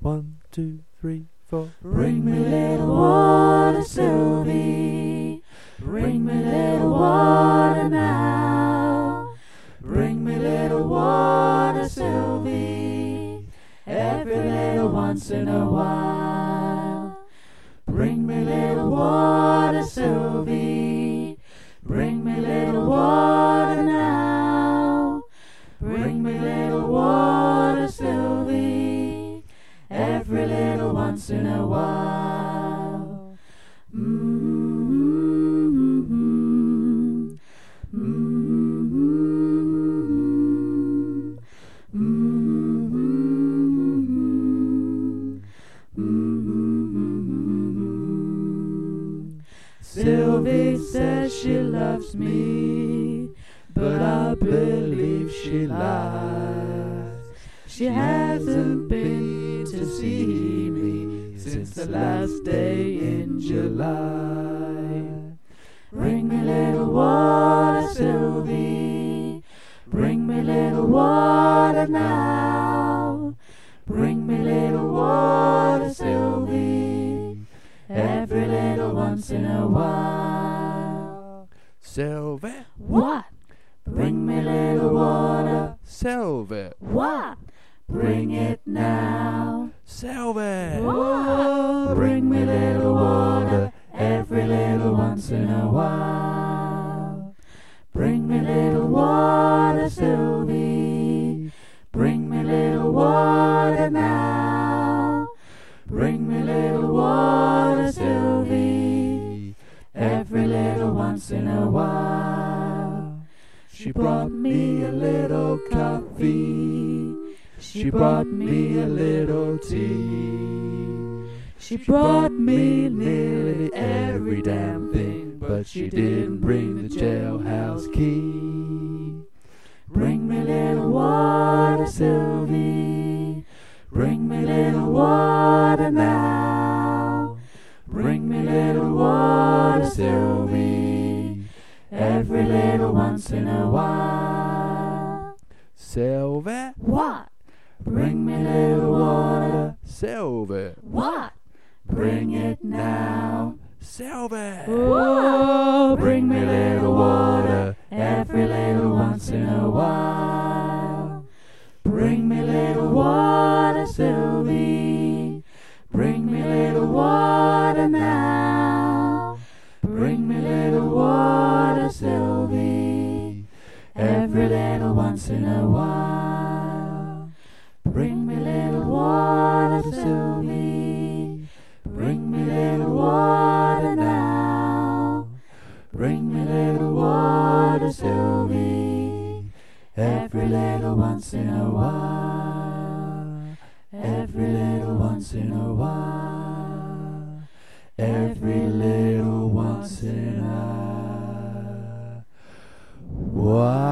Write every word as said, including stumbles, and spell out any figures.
One, two, three, four. Bring me little water, Sylvie. Bring me little water now. Bring me little water, Sylvie. Every little once in a while. Bring me little water, Sylvie. Bring me little water now. Bring me little water, Sylvie. Every little once in a while. Mm-hmm. Mm-hmm. Mm-hmm. Mm-hmm. Sylvie says she loves me, but I believe she lies. She hasn't been to see me since the last day in July. Bring me little water, Sylvie. Bring me little water now. Bring me little water, Sylvie. Every little once in a while. Sylvie. What? Bring me little water. Sylvie. What? Bring it now. Sylvie. What? Bring me little water. Every little once in a while. Bring me little water, Sylvie. Bring me little water now. Bring me little water, Sylvie. Every little once in a while. She brought me a little coffee. She brought me a little tea. She brought me nearly every damn thing, but she didn't bring the jailhouse key. Bring me little water, Sylvie. Bring me little water now. Bring me little water, Sylvie. Every little once in a while. Sylvie. What? Bring me little water. Sylvie. What? Bring it now. Sylvie. Oh, bring me little water. Every little once in a while. Bring me little water, Sylvie. Bring me little water now. Bring me little water, Sylvie. Every little once in a while. Bring me little water, Sylvie. Bring me little water now. Bring me little water, Sylvie. Every little once in a while. Every little once in a while. Every little once in a while.